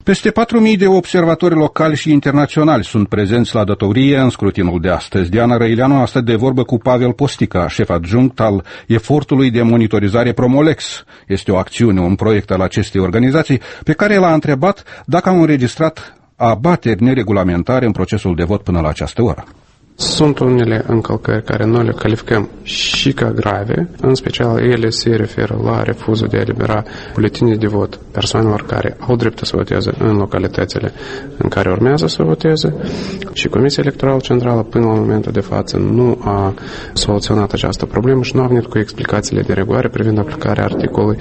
Peste 4.000 de observatori locali și internaționali sunt prezenți la datorie în scrutinul de astăzi. Diana Răileanu a stat de vorbă cu Pavel Postica, șef adjunct al efortului de monitorizare Promolex. Este o acțiune, un proiect al acestei organizații, pe care l-a întrebat dacă au înregistrat abateri neregulamentare în procesul de vot până la această oră. Sunt unele încălcări care noi le calificăm și ca grave, în special ele se referă la refuzul de a elibera buletine de vot persoanelor care au dreptul să voteze în localitățile în care urmează să voteze și Comisia Electorală Centrală până la momentul de față nu a soluționat această problemă și nu a venit cu explicațiile de rigoare privind aplicarea articolului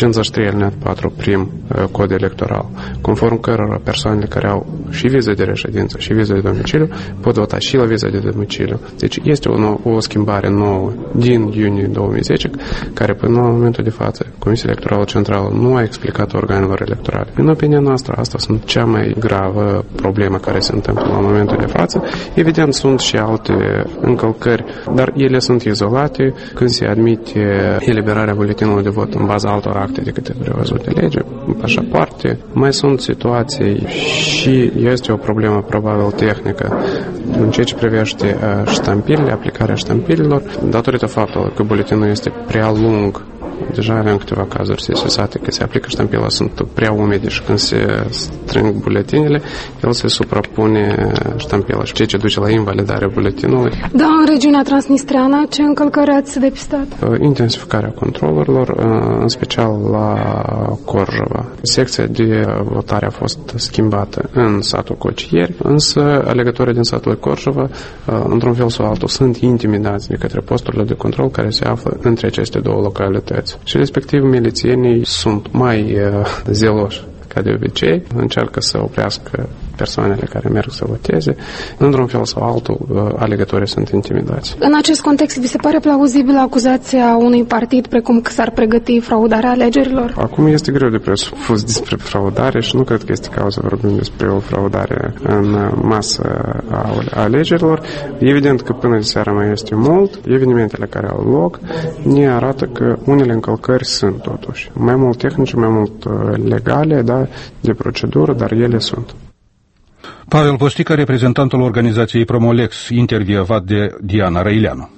53 alineat 4 prim cod electoral, conform cărora persoanele care au și viză de reședință și viză de domiciliu pot vota și la viză de domiciliu. Deci este o schimbare nouă din iunie 2010, care până la momentul de față Comisia Electorală Centrală nu a explicat organelor electorale. În opinia noastră, asta sunt cea mai gravă problemă care se întâmplă la momentul de față. Evident, sunt și alte încălcări, dar ele sunt izolate când se admite eliberarea buletinului de vot în baza altor acte decât prevăzut de lege, pașapoarte. Mai sunt situații și este o problemă probabil tehnică în ceea ce privește ștampilele, aplicarea ștampilelor, datorită faptului că buletinul este prea lung. Deja avem câteva cazuri sesizate că se aplică ștampila, sunt prea umede și când se strâng buletinele, el se suprapune ștampila, ceea ce duce la invalidarea buletinului. Da, în regiunea transnistreană, ce încălcări ați depistat? Intensificarea controlurilor, în special la Corjova. Secția de votare a fost schimbată în satul Cocieri, însă alegătorii din satul Corjova, într-un fel sau altul, sunt intimidați de către posturile de control care se află între aceste două localități. Și respectiv milițienii sunt mai zeloși ca de obicei, încearcă să oprească persoanele care merg să voteze. Într-un fel sau altul, alegătorii sunt intimidați. În acest context, vi se pare plauzibilă acuzația unui partid precum că s-ar pregăti fraudarea alegerilor? Acum este greu de presupus despre fraudare și nu cred că este cauza vorbim despre o fraudare în masă a alegerilor. Evident că până de seara mai este mult. Evenimentele care au loc ne arată că unele încălcări sunt totuși. Mai mult tehnice, mai mult legale, da, de procedură, dar ele sunt. Pavel Postica, reprezentantul organizației Promolex, intervievat de Diana Răileanu.